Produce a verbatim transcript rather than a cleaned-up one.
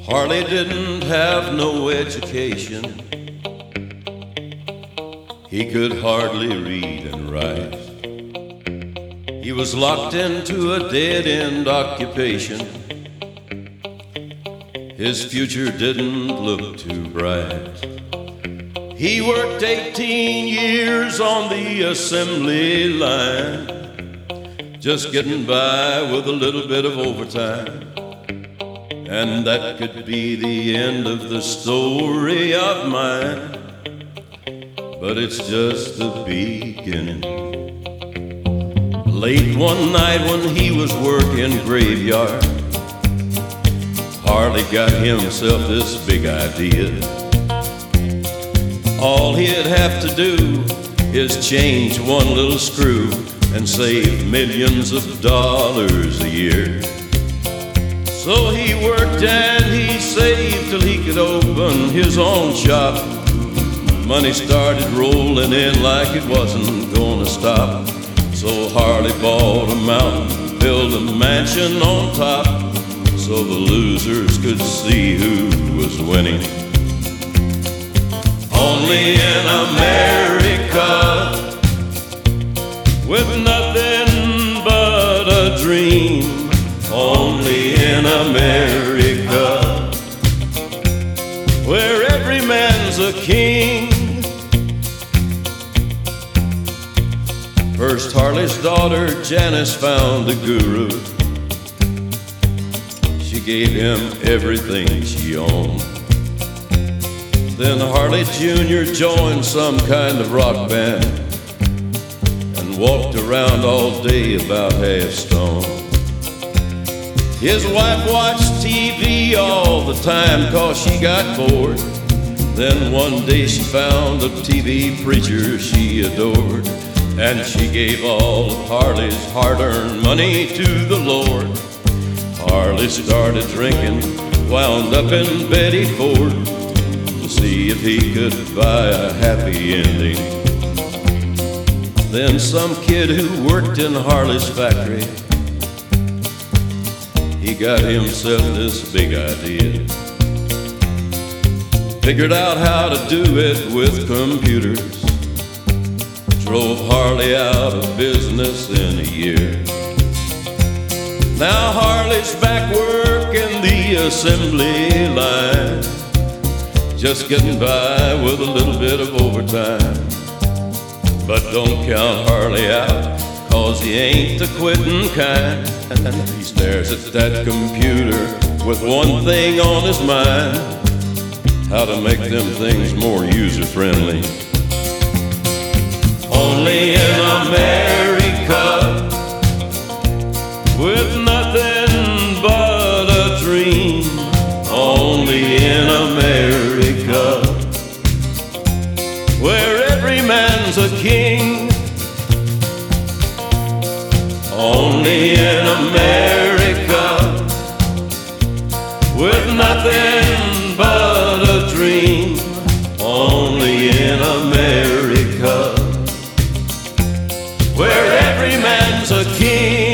Harley didn't have no education. He could hardly read and write. He was locked into a dead-end occupation. His future didn't look too bright. He worked eighteen years on the assembly line, just getting by with a little bit of overtime. And that could be the end of the story of mine, but it's just the beginning. Late one night when he was working graveyard, Harley got himself this big idea. All he'd have to do is change one little screw and save millions of dollars a year. So he worked and he saved till he could open his own shop. Money started rolling in like it wasn't gonna stop. So Harley bought a mountain, built a mansion on top, so the losers could see who was winning. Only in America, with nothing but a dream. Only in America, where every man's a king. First Harley's daughter Janice found a guru. She gave him everything she owned. Then Harley Junior joined some kind of rock band and walked around all day about half stoned. His wife watched T V all the time 'cause she got bored. Then one day she found a T V preacher she adored, and she gave all of Harley's hard-earned money to the Lord. Harley started drinking, wound up in Betty Ford, to see if he could buy a happy ending. Then some kid who worked in Harley's factory, he got himself this big idea. Figured out how to do it with computers. Drove Harley out of business in a year. Now Harley's back working the assembly line, just getting by with a little bit of overtime. But don't count Harley out, 'cause he ain't the quitting kind. He stares at that computer with one thing on his mind: how to make them things more user-friendly. Only in America, with nothing but a dream. Only in America, where every man's a king. Only in America, with nothing but a dream. Only in America, where every man's a king.